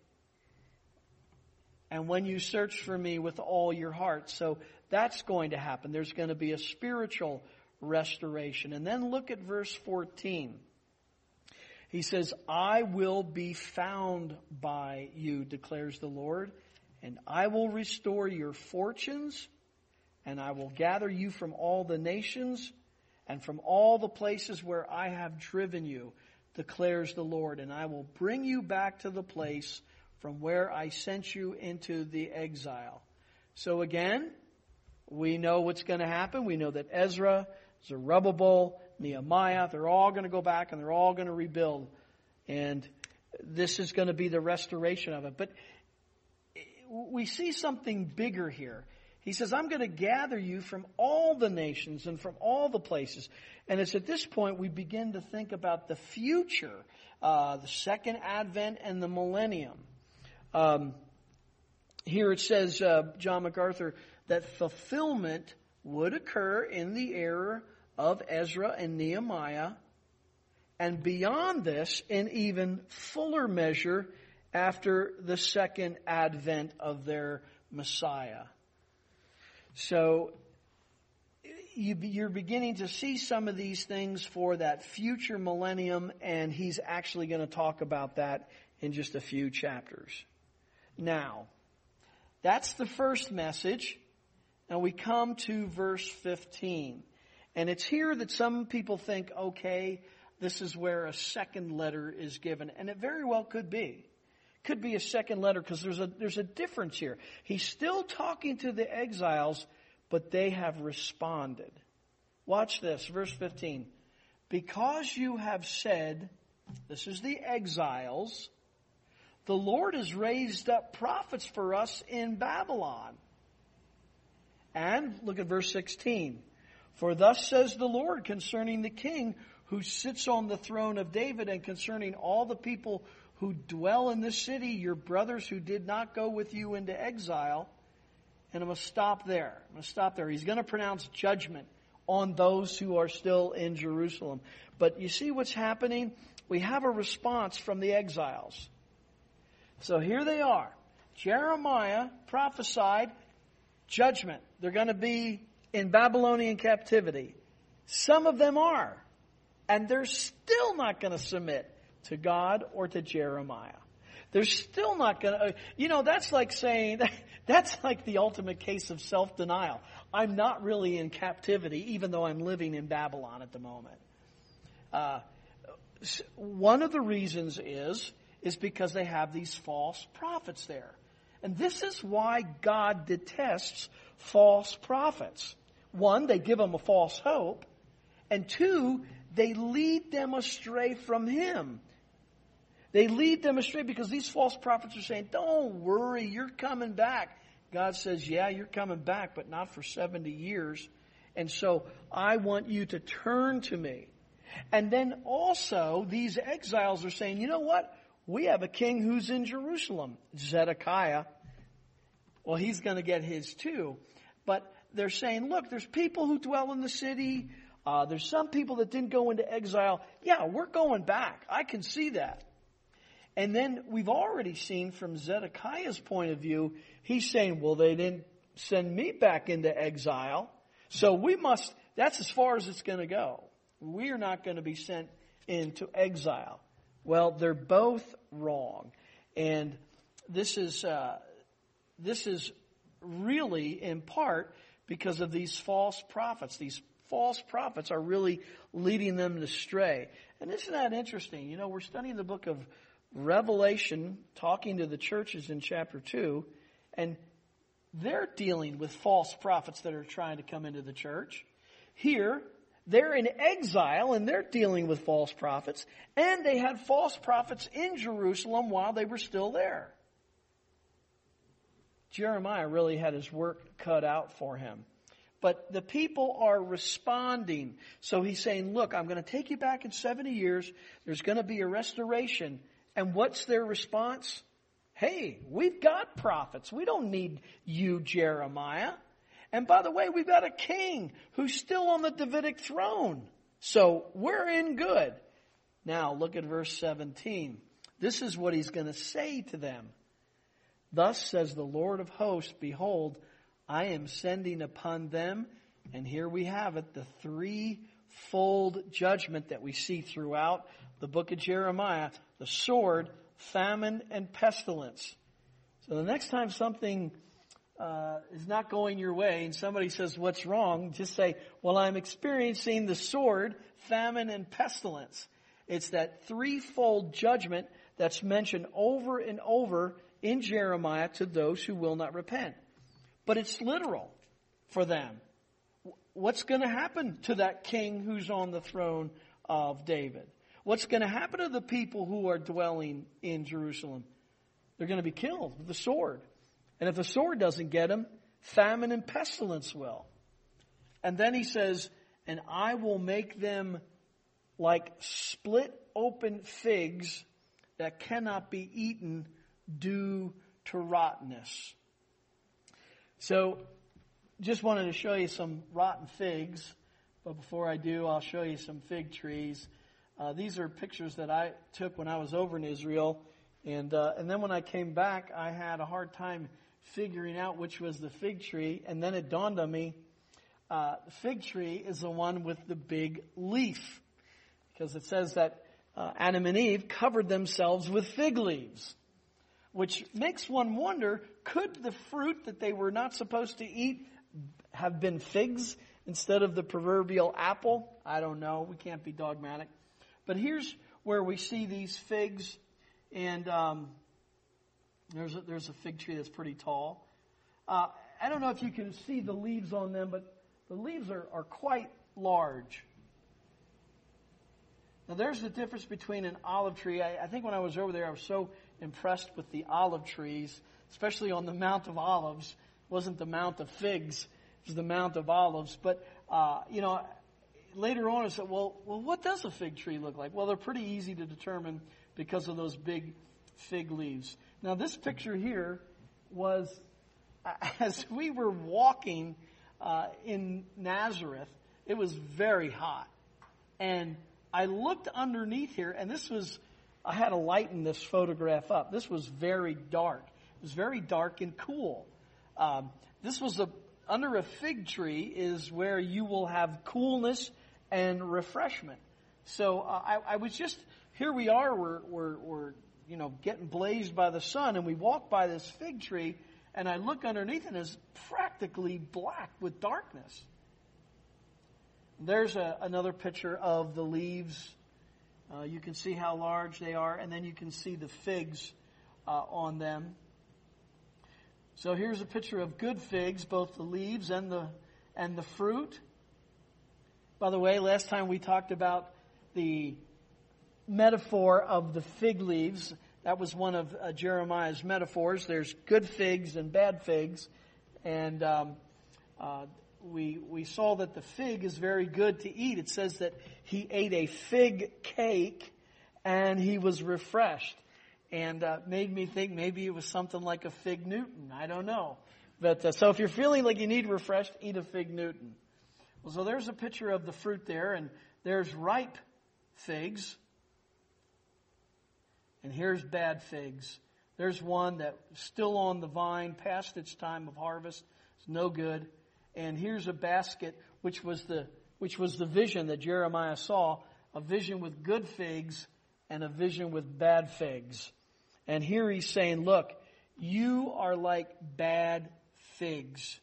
A: And when you search for me with all your heart. So that's going to happen. There's going to be a spiritual restoration. And then look at verse fourteen. He says, I will be found by you, declares the Lord, and I will restore your fortunes, and I will gather you from all the nations and from all the places where I have driven you, declares the Lord, and I will bring you back to the place from where I sent you into the exile. So again, we know what's going to happen. We know that Ezra, Zerubbabel, Nehemiah, they're all going to go back and they're all going to rebuild. And this is going to be the restoration of it. But we see something bigger here. He says, I'm going to gather you from all the nations and from all the places. And it's at this point we begin to think about the future, uh, the second advent and the millennium. Um, here it says, uh, John MacArthur, that fulfillment would occur in the era of Ezra and Nehemiah, and beyond this, in even fuller measure after the second advent of their Messiah. So you, you're beginning to see some of these things for that future millennium, and he's actually going to talk about that in just a few chapters. Now, that's the first message. Now we come to verse fifteen. And it's here that some people think, okay, this is where a second letter is given. And it very well could be. Could be a second letter because there's a, there's a difference here. He's still talking to the exiles, but they have responded. Watch this, verse fifteen. Because you have said, this is the exiles, the Lord has raised up prophets for us in Babylon. And look at verse sixteen. For thus says the Lord concerning the king who sits on the throne of David, and concerning all the people who dwell in this city, your brothers who did not go with you into exile. And I'm going to stop there. I'm going to stop there. He's going to pronounce judgment on those who are still in Jerusalem. But you see what's happening? We have a response from the exiles. So here they are. Jeremiah prophesied judgment. They're going to be in Babylonian captivity. Some of them are. And they're still not going to submit to God or to Jeremiah. They're still not going to, you know, that's like saying, that's like the ultimate case of self-denial. I'm not really in captivity, even though I'm living in Babylon at the moment. Uh, one of the reasons is, is because they have these false prophets there. And this is why God detests false prophets. One, they give them a false hope. And two, they lead them astray from Him. They lead them astray because these false prophets are saying, don't worry, you're coming back. God says, yeah, you're coming back, but not for seventy years. And so I want you to turn to me. And then also these exiles are saying, you know what? We have a king who's in Jerusalem, Zedekiah. Well, he's going to get his too. But they're saying, look, there's people who dwell in the city. Uh, there's some people that didn't go into exile. Yeah, we're going back. I can see that. And then we've already seen from Zedekiah's point of view, he's saying, well, they didn't send me back into exile. So we must, that's as far as it's going to go. We are not going to be sent into exile. Well, they're both wrong. And this is, uh, this is really in part because of these false prophets. These false prophets are really leading them astray. And isn't that interesting? You know, we're studying the book of Revelation, talking to the churches in chapter two, and they're dealing with false prophets that are trying to come into the church. Here, they're in exile and they're dealing with false prophets, and they had false prophets in Jerusalem while they were still there. Jeremiah really had his work cut out for him. But the people are responding. So he's saying, look, I'm going to take you back in seventy years. There's going to be a restoration. And what's their response? Hey, we've got prophets. We don't need you, Jeremiah. And by the way, we've got a king who's still on the Davidic throne. So we're in good. Now look at verse seventeen. This is what he's going to say to them. Thus says the Lord of hosts, behold, I am sending upon them, and here we have it, the threefold judgment that we see throughout the book of Jeremiah, the sword, famine, and pestilence. So the next time something uh, is not going your way and somebody says, what's wrong? Just say, well, I'm experiencing the sword, famine, and pestilence. It's that threefold judgment that's mentioned over and over in Jeremiah to those who will not repent. But it's literal for them. What's going to happen to that king who's on the throne of David? What's going to happen to the people who are dwelling in Jerusalem? They're going to be killed with the sword. And if the sword doesn't get them, famine and pestilence will. And then he says, and I will make them like split open figs that cannot be eaten due to rottenness. So, just wanted to show you some rotten figs. But before I do, I'll show you some fig trees. Uh, these are pictures that I took when I was over in Israel. And uh, and then when I came back, I had a hard time figuring out which was the fig tree. And then it dawned on me, uh, the fig tree is the one with the big leaf. Because it says that uh, Adam and Eve covered themselves with fig leaves. Which makes one wonder, could the fruit that they were not supposed to eat have been figs instead of the proverbial apple? I don't know. We can't be dogmatic. But here's where we see these figs. And um, there's, a, there's a fig tree that's pretty tall. Uh, I don't know if you can see the leaves on them, but the leaves are, are quite large. Now there's the difference between an olive tree. I, I think when I was over there, I was so impressed with the olive trees, especially on the Mount of Olives. It wasn't the Mount of Figs, it was the Mount of Olives. But, uh, you know, later on I said, well, well, what does a fig tree look like? Well, they're pretty easy to determine because of those big fig leaves. Now, this picture here was, as we were walking uh, in Nazareth, it was very hot. And I looked underneath here, and this was, I had to lighten this photograph up. This was very dark. It was very dark and cool. Um, this was a, under a fig tree is where you will have coolness and refreshment. So uh, I, I was just, here we are, we're, we're, we're, you know, getting blazed by the sun, and we walk by this fig tree, and I look underneath, and it's practically black with darkness. There's a, another picture of the leaves. Uh, you can see how large they are, and then you can see the figs uh, on them. So here's a picture of good figs, both the leaves and the and the fruit. By the way, last time we talked about the metaphor of the fig leaves. That was one of uh, Jeremiah's metaphors. There's good figs and bad figs. And um, uh, we we saw that the fig is very good to eat. It says that he ate a fig cake and he was refreshed. And uh, made me think maybe it was something like a fig Newton. I don't know. But uh, so if you're feeling like you need refreshed, eat a fig Newton. Well, so there's a picture of the fruit there, and there's ripe figs. And here's bad figs. There's one that's still on the vine, past its time of harvest. It's no good. And here's a basket, which was the which was the vision that Jeremiah saw, a vision with good figs and a vision with bad figs. And here he's saying, look, you are like bad figs.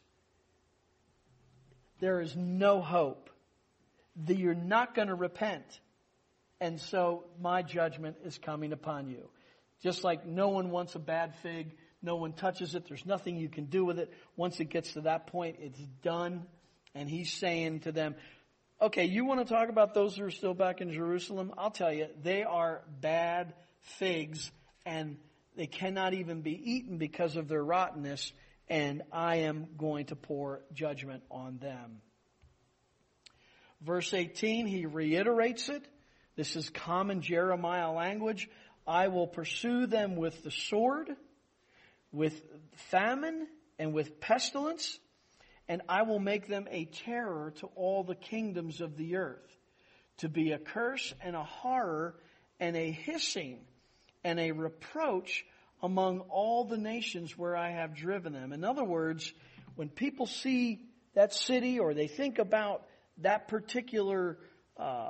A: There is no hope. That you're not going to repent. And so my judgment is coming upon you. Just like no one wants a bad fig, no one touches it, there's nothing you can do with it. Once it gets to that point, it's done. And he's saying to them, okay, you want to talk about those who are still back in Jerusalem? I'll tell you, they are bad figs, and they cannot even be eaten because of their rottenness, and I am going to pour judgment on them. Verse eighteen, he reiterates it. This is common Jeremiah language. I will pursue them with the sword, with famine, and with pestilence, and I will make them a terror to all the kingdoms of the earth, to be a curse and a horror and a hissing and a reproach among all the nations where I have driven them. In other words, when people see that city or they think about that particular uh,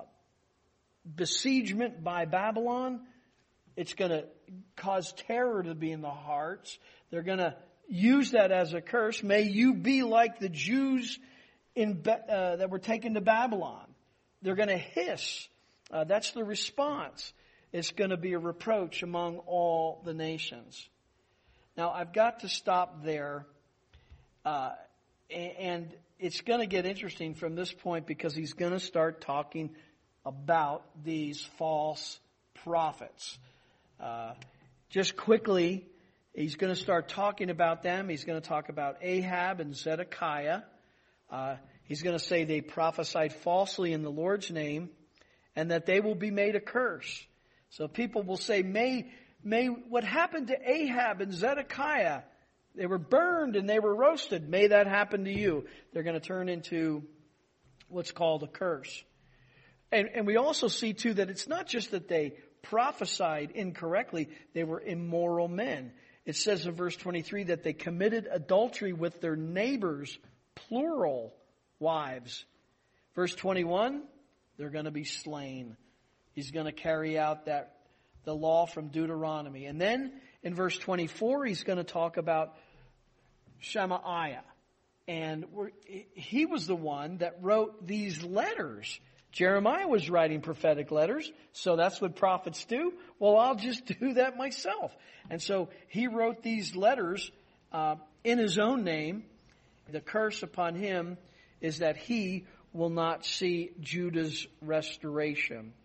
A: besiegement by Babylon, it's going to cause terror to be in the hearts. They're going to use that as a curse. May you be like the Jews in uh, that were taken to Babylon. They're going to hiss. Uh, that's the response. It's going to be a reproach among all the nations. Now, I've got to stop there. Uh, and it's going to get interesting from this point because he's going to start talking about these false prophets. Uh, just quickly, he's going to start talking about them. He's going to talk about Ahab and Zedekiah. Uh, he's going to say they prophesied falsely in the Lord's name and that they will be made a curse. So people will say, may, may what happened to Ahab and Zedekiah, they were burned and they were roasted. May that happen to you. They're going to turn into what's called a curse. And, and we also see, too, that it's not just that they prophesied incorrectly. They were immoral men. It says in verse twenty-three that they committed adultery with their neighbors, plural wives. Verse twenty-one, they're going to be slain. He's going to carry out that the law from Deuteronomy. And then in verse twenty-four, he's going to talk about Shemaiah. And we're, he was the one that wrote these letters. Jeremiah was writing prophetic letters, so that's what prophets do. Well, I'll just do that myself. And so he wrote these letters uh, in his own name. The curse upon him is that he will not see Judah's restoration.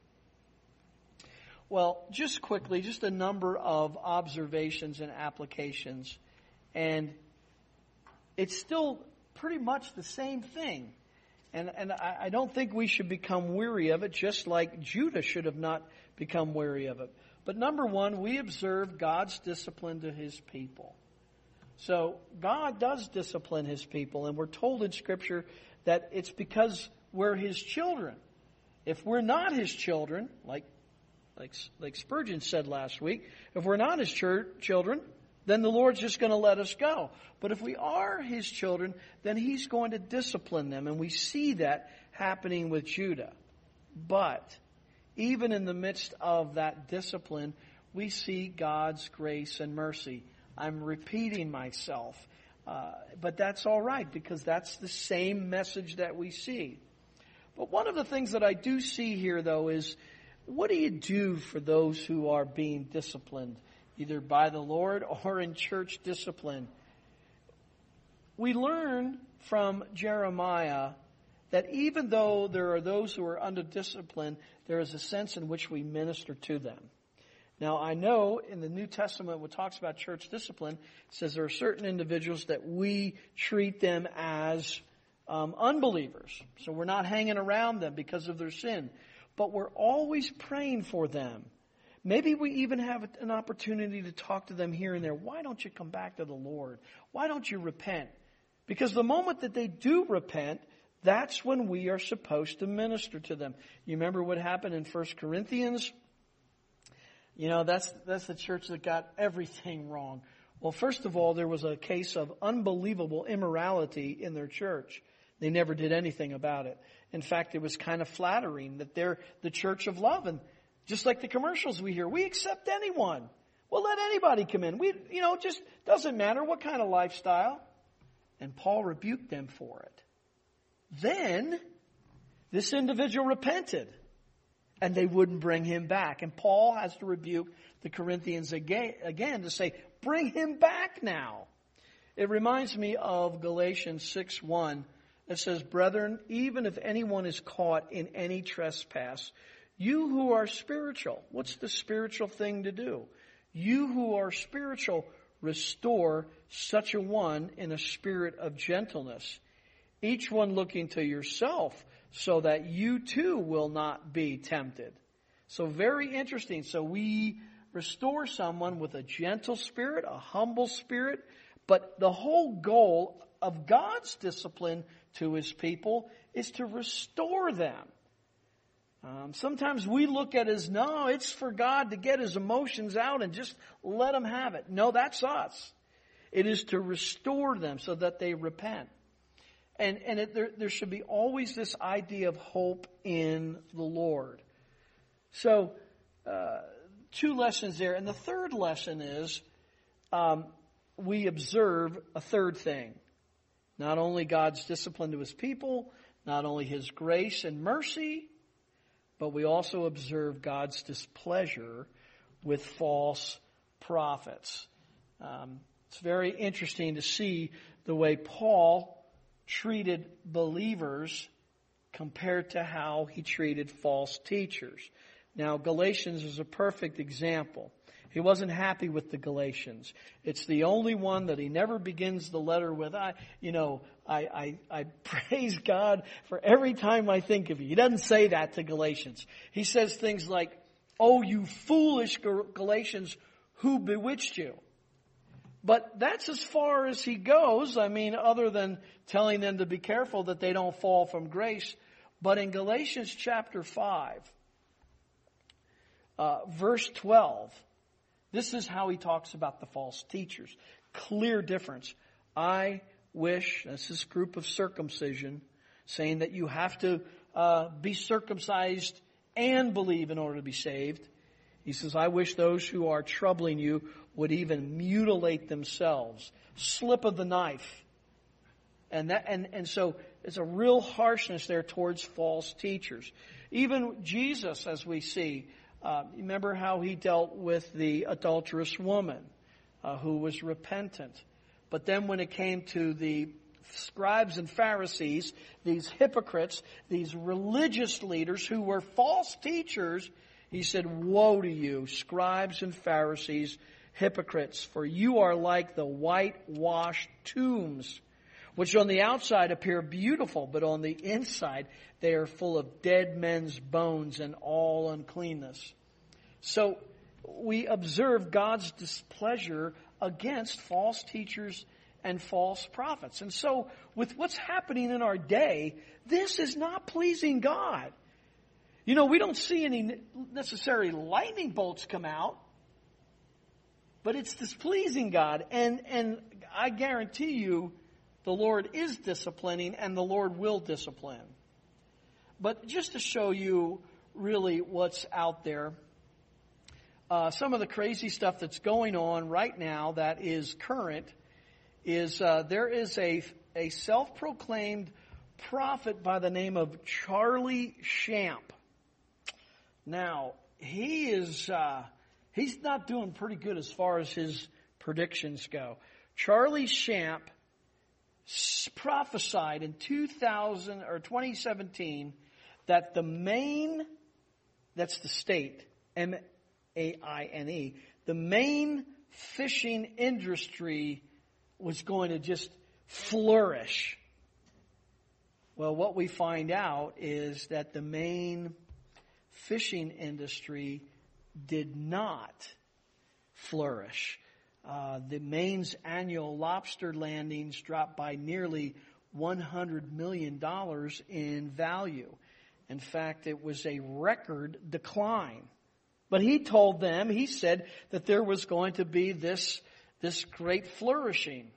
A: Well, just quickly, just a number of observations and applications. And it's still pretty much the same thing. And, and I, I don't think we should become weary of it, just like Judah should have not become weary of it. But number one, we observe God's discipline to his people. So God does discipline his people, and we're told in Scripture that it's because we're his children. If we're not his children, like like, like Spurgeon said last week, if we're not his ch- children, then the Lord's just going to let us go. But if we are his children, then he's going to discipline them. And we see that happening with Judah. But even in the midst of that discipline, we see God's grace and mercy. I'm repeating myself. Uh, but that's all right, because that's the same message that we see. But one of the things that I do see here, though, is what do you do for those who are being disciplined, either by the Lord or in church discipline? We learn from Jeremiah that even though there are those who are under discipline, there is a sense in which we minister to them. Now, I know in the New Testament, when it talks about church discipline, it says there are certain individuals that we treat them as um, unbelievers. So we're not hanging around them because of their sin. But we're always praying for them. Maybe we even have an opportunity to talk to them here and there. Why don't you come back to the Lord? Why don't you repent? Because the moment that they do repent, that's when we are supposed to minister to them. You remember what happened in First Corinthians? You know, that's that's the church that got everything wrong. Well, first of all, there was a case of unbelievable immorality in their church. They never did anything about it. In fact, it was kind of flattering that they're the church of love. And just like the commercials we hear, we accept anyone. We'll let anybody come in. We, you know, just doesn't matter what kind of lifestyle. And Paul rebuked them for it. Then, this individual repented. And they wouldn't bring him back. And Paul has to rebuke the Corinthians again, again to say, bring him back now. It reminds me of Galatians six one. It says, brethren, even if anyone is caught in any trespass, you who are spiritual, what's the spiritual thing to do? You who are spiritual, restore such a one in a spirit of gentleness. Each one looking to yourself, so that you too will not be tempted. So very interesting. So we restore someone with a gentle spirit, a humble spirit, but the whole goal of God's discipline to His people is to restore them. Um, sometimes we look at it as, no, it's for God to get His emotions out and just let Him have it. No, that's us. It is to restore them so that they repent. And, and it, there, there should be always this idea of hope in the Lord. So, uh, two lessons there. And the third lesson is, um, we observe a third thing. Not only God's discipline to His people, not only His grace and mercy, but we also observe God's displeasure with false prophets. Um, it's very interesting to see the way Paul treated believers compared to how he treated false teachers. Now, Galatians is a perfect example. He wasn't happy with the Galatians. It's the only one that he never begins the letter with, I, you know, I, I, I praise God for every time I think of you. He doesn't say that to Galatians. He says things like, oh, you foolish Galatians, who bewitched you? But that's as far as he goes. I mean, other than telling them to be careful that they don't fall from grace. But in Galatians chapter five, uh, verse twelve, this is how he talks about the false teachers. Clear difference. I wish, this is group of circumcision, saying that you have to uh, be circumcised and believe in order to be saved. He says, I wish those who are troubling you would even mutilate themselves. Slip of the knife. And that, and, and so it's a real harshness there towards false teachers. Even Jesus, as we see, uh, remember how he dealt with the adulterous woman uh, who was repentant. But then when it came to the scribes and Pharisees, these hypocrites, these religious leaders who were false teachers, he said, woe to you, scribes and Pharisees, hypocrites, for you are like the whitewashed tombs, which on the outside appear beautiful, but on the inside they are full of dead men's bones and all uncleanness. So we observe God's displeasure against false teachers and false prophets. And so with what's happening in our day, this is not pleasing God. You know, we don't see any necessary lightning bolts come out, but it's displeasing God. And, and I guarantee you the Lord is disciplining and the Lord will discipline. But just to show you really what's out there, uh, some of the crazy stuff that's going on right now that is current is uh, there is a, a self-proclaimed prophet by the name of Charlie Shamp. Now, he is, uh, he's not doing pretty good as far as his predictions go. Charlie Shamp prophesied in two thousand or twenty seventeen that the Maine, that's the state, M A I N E, the Maine fishing industry was going to just flourish. Well, what we find out is that the Maine fishing industry did not flourish. Uh, the Maine's annual lobster landings dropped by nearly one hundred million dollars in value. In fact, it was a record decline. But he told them, he said that there was going to be this, this great flourishing.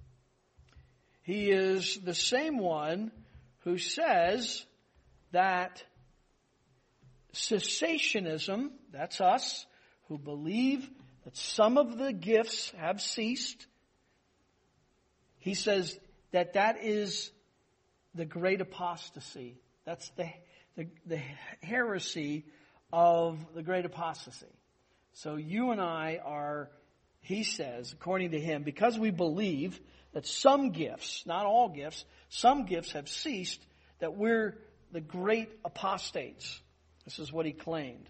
A: He is the same one who says that cessationism, that's us, who believe that some of the gifts have ceased. He says that that is the great apostasy. That's the, the, the heresy of the great apostasy. So you and I are, he says, according to him, because we believe that some gifts, not all gifts, some gifts have ceased, that we're the great apostates. This is what he claimed.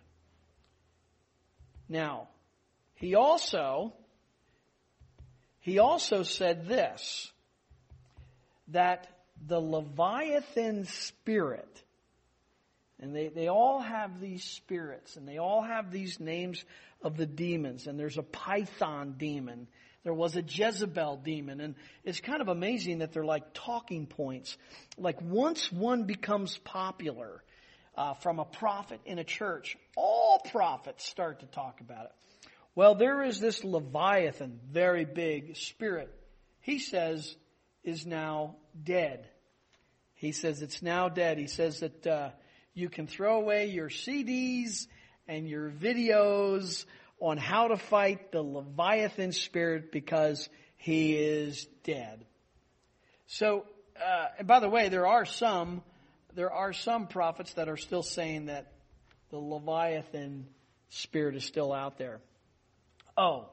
A: Now, he also, he also said this, that the Leviathan spirit, and they, they all have these spirits, and they all have these names of the demons, and there's a Python demon, there was a Jezebel demon, and it's kind of amazing that they're like talking points. Like once one becomes popular uh, from a prophet in a church, all prophets start to talk about it. Well, there is this Leviathan, very big spirit, he says is now dead. He says it's now dead. He says that uh, you can throw away your C Ds and your videos on how to fight the Leviathan spirit because he is dead. So, uh, and by the way, there are some, there are some prophets that are still saying that the Leviathan spirit is still out there. Oh,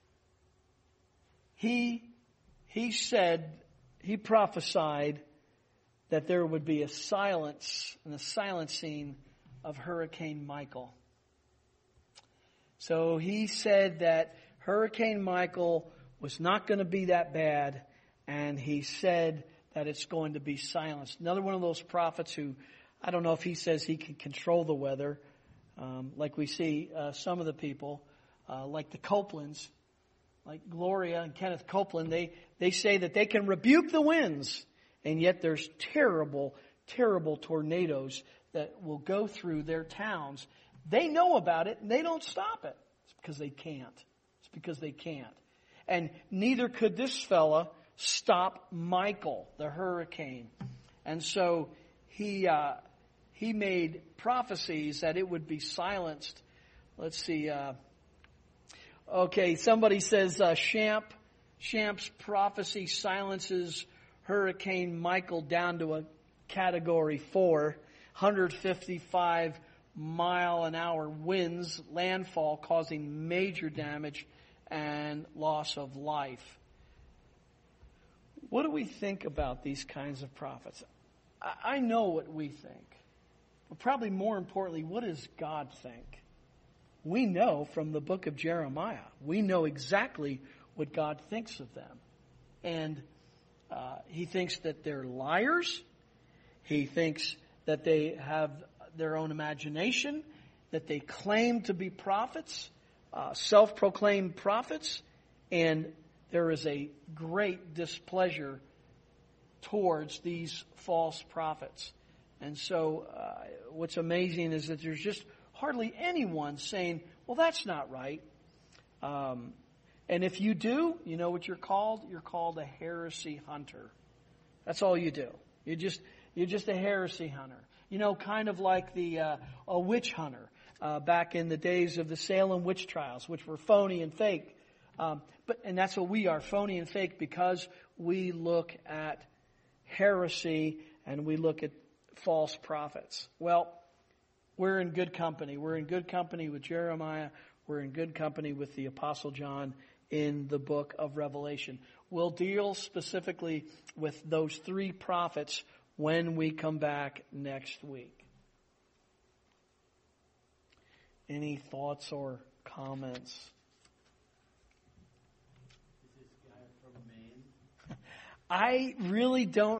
A: he, he said, he prophesied that there would be a silence and a silencing of Hurricane Michael. So he said that Hurricane Michael was not going to be that bad, and he said that it's going to be silenced. Another one of those prophets who, I don't know if he says he can control the weather, um, like we see uh, some of the people, uh, like the Copelands, like Gloria and Kenneth Copeland, they, they say that they can rebuke the winds, and yet there's terrible, terrible tornadoes that will go through their towns. They know about it, and they don't stop it. It's because they can't. It's because they can't. And neither could this fella stop Michael, the hurricane. And so he uh, he made prophecies that it would be silenced. Let's see. Uh, okay, somebody says uh, Shamp, Shamp's prophecy silences Hurricane Michael down to a Category four, one hundred fifty-five mile an hour winds, landfall causing major damage and loss of life. What do we think about these kinds of prophets? I know what we think. But probably more importantly, what does God think? We know from the book of Jeremiah. We know exactly what God thinks of them. And uh, he thinks that they're liars. He thinks that they have their own imagination, that they claim to be prophets, uh, self-proclaimed prophets, and there is a great displeasure towards these false prophets. And so uh, what's amazing is that there's just hardly anyone saying, well, that's not right. Um, and if you do, you know what you're called? You're called a heresy hunter. That's all you do. You just, you're just a heresy hunter. You know, kind of like the uh, a witch hunter uh, back in the days of the Salem witch trials, which were phony and fake. Um, but and that's what we are, phony and fake, because we look at heresy and we look at false prophets. Well, we're in good company. We're in good company with Jeremiah. We're in good company with the Apostle John in the book of Revelation. We'll deal specifically with those three prophets when we come back next week. Any thoughts or comments?
B: Is this guy from Maine?
A: I really don't